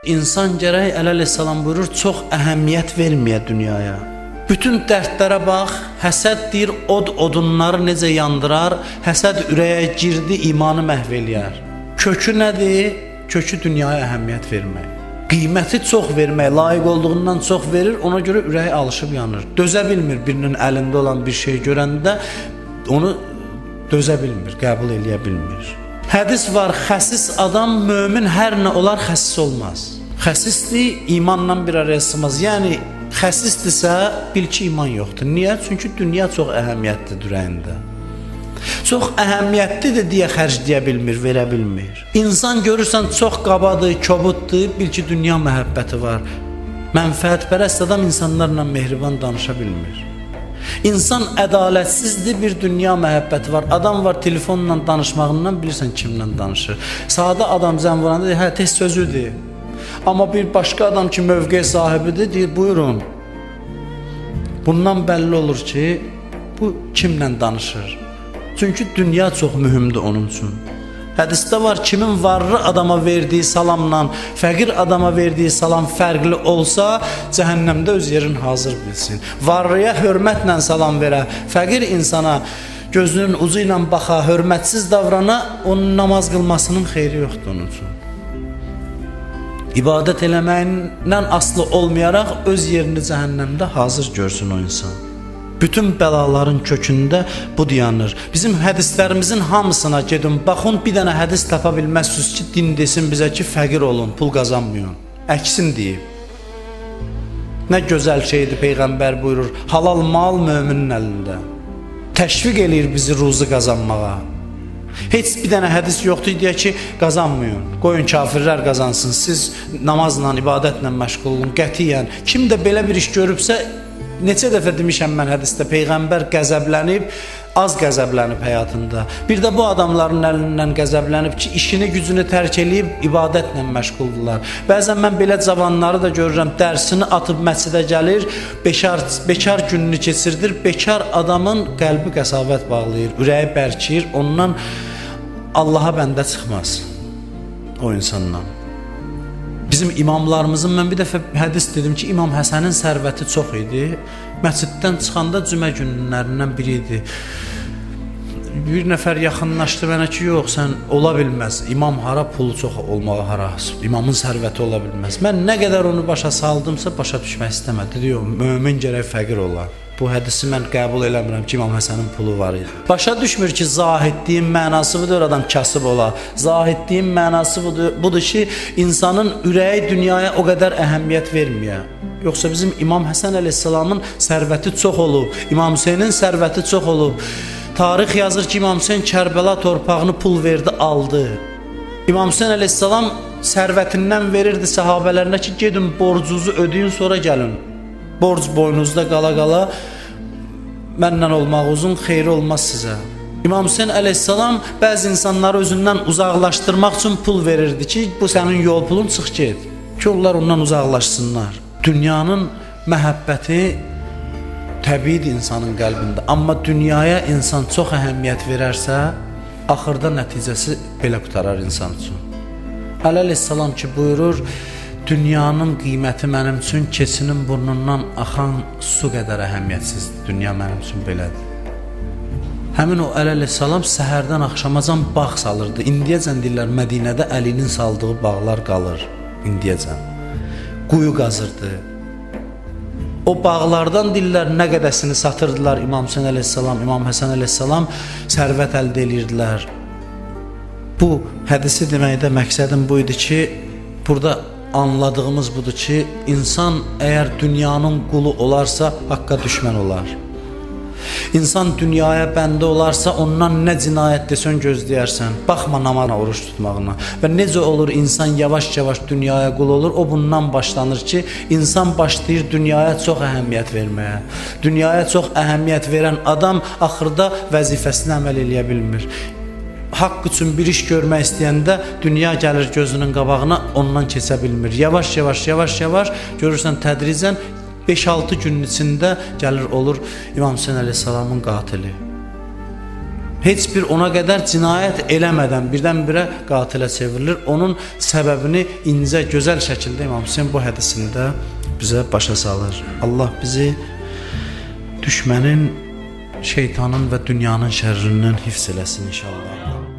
İnsan gərək əleyhissalam buyurur, çox əhəmiyyət verməyə dünyaya. Bütün dərdlərə bax, həsəd deyir, odunları necə yandırar, həsəd ürəyə girdi, imanı məhv eləyər. Kökü nədir? Kökü dünyaya əhəmiyyət vermək. Qiyməti çox vermək, layiq olduğundan çox verir, ona görə ürəyi alışıb yanır. Dözə bilmir birinin əlində olan bir şey görəndə, onu dözə bilmir, qəbul eləyə bilmir. Hədis var, xəsis adam, mömin hər nə olar, xəsis olmaz. Xəsisdir, imanla bir araya sığmaz. Yəni, xəsisdirsə, bil ki, iman yoxdur. Niyə? Çünki dünya çox əhəmiyyətlidir ürəyində. Çox əhəmiyyətlidir deyə xərcləyə bilmir, verə bilmir. İnsan görürsən, çox qabadır, kobuddur, bil ki, dünya məhəbbəti var. Mənfəətpərəst adam insanlarla mehriban danışa bilmir. İnsan ədalətsizdir, bir dünya məhəbbəti var. Adam var, telefonla danışmağından bilirsən kimlə danışır. Sadə adam zəng vuranda deyir, hə, tez sözüdür. Amma bir başqa adam ki, mövqe sahibidir, deyir, buyurun. Bundan bəlli olur ki, bu kimlə danışır. Çünki dünya çox mühümdür onun üçün. Hədisdə var, kimin varlı adama verdiyi salamla fəqir adama verdiyi salam fərqli olsa, cəhənnəmdə öz yerin hazır bilsin. Varlıya hörmətlə salam verə, fəqir insana gözünün ucu ilə baxa, hörmətsiz davrana, onun namaz qılmasının xeyri yoxdur onun üçün. İbadət eləməyindən asılı olmayaraq öz yerini cəhənnəmdə hazır görsün o insan. Bütün bəlaların kökündə bu dayanır. Bizim hədislərimizin hamısına gedin, baxın, bir dənə hədis tapa bilməzsiniz ki, din desin bizə ki, fəqir olun, pul qazanmayın. Əksin deyib. Nə gözəl şeydir, Peyğəmbər buyurur, halal mal möminin əlində. Təşviq eləyir bizi ruzu qazanmağa. Heç bir dənə hədis yoxdur deyə ki, qazanmayın. Qoyun kafirlər qazansın, siz namazla, ibadətlə məşğul olun, qətiyyən. Kim də belə bir iş görübsə, neçə dəfə demişəm mən hədisdə, Peyğəmbər qəzəblənib, az qəzəblənib həyatında. Bir də bu adamların əlindən qəzəblənib ki, işini, gücünü tərk eləyib, ibadətlə məşğuldurlar. Bəzən mən belə cavanları da görürəm, dərsini atıb məscidə gəlir, bekar gününü keçirdir, bekar adamın qəlbi qəsavət bağlayır, ürəyi bərkir, ondan Allaha bəndə çıxmaz o insandan. Bizim imamlarımızın, mən bir dəfə hədis dedim ki, İmam Həsənin sərvəti çox idi. Məsciddən çıxanda cümə günlərindən biri idi. Bir nəfər yaxınlaşdı mənə ki, yox, sən ola bilməz. İmam hara, pulu çox olmağı hara, imamın sərvəti ola bilməz. Mən nə qədər onu başa saldımsa, başa düşmək istəmədi. Yox, mömin gərək fəqir ola. Bu hədisi mən qəbul eləmirəm ki, İmam Həsənin pulu var idi. Başa düşmür ki, zahidliyin mənası budur, adam kasıb ola. Zahidliyin mənası budur ki, insanın ürəyi dünyaya o qədər əhəmiyyət verməyə. Yoxsa bizim İmam Həsən əleyhissalamın sərvəti çox olub, İmam Hüseynin sərvəti çox olub. Tarix yazır ki, İmam Hüseyn Kərbəla torpağını pul verdi, aldı. İmam Hüseyn əleyhissalam sərvətindən verirdi səhabələrinə ki, gedin borcunuzu ödeyin, sonra gəlin. Borc boynuzda qala-qala mənlə olmaq uzun xeyri olmaz sizə. İmam Hüseyn əleyhissalam bəzi insanları özündən uzaqlaşdırmaq üçün pul verirdi ki, bu sənin yol pulun, çıx get. Ki, onlar ondan uzaqlaşsınlar. Dünyanın məhəbbəti təbiidir insanın qəlbində. Amma dünyaya insan çox əhəmiyyət verərsə, axırda nəticəsi belə qutarar insan üçün. Əleyhissalam ki, buyurur, dünyanın qiyməti mənim üçün keçinin burnundan axan su qədər əhəmiyyətsizdir. Dünya mənim üçün belədir. Həmin o əleyhissalam səhərdən axşamacan bağ salırdı. İndiyəcən deyirlər, Mədinədə Əlinin saldığı bağlar qalır. İndiyəcən. Quyu qazırdı. O bağlardan deyirlər, nə qədəsini satırdılar İmam Hüseyn əleyhissalam, İmam Həsən əleyhissalam sərvət əldə edirdilər. Bu hədisi deməkdə məqsədim bu idi ki, burada anladığımız budur ki, insan əgər dünyanın qulu olarsa, haqqa düşmən olar. İnsan dünyaya bəndə olarsa, ondan nə cinayət desən gözləyərsən. Baxma namazına, oruç tutmağına. Və necə olur insan yavaş-yavaş dünyaya qul olur, o bundan başlanır ki, insan başlayır dünyaya çox əhəmiyyət verməyə. Dünyaya çox əhəmiyyət verən adam axırda vəzifəsini əməl eləyə bilmir. Haqq üçün bir iş görmək istəyəndə dünya gəlir gözünün qabağına, ondan keçə bilmir. Yavaş-yavaş görürsən tədricən 5-6 günün içində gəlir olur İmam Hüseyn əleyhissalamın qatili. Heç bir ona qədər cinayət eləmədən birdən-birə qatilə çevrilir. Onun səbəbini incə, gözəl şəkildə İmam Hüseyn bu hədisində bizə başa salır. Allah bizi düşmənin, şeytanın və dünyanın şərrindən hifz eləsin inşallah.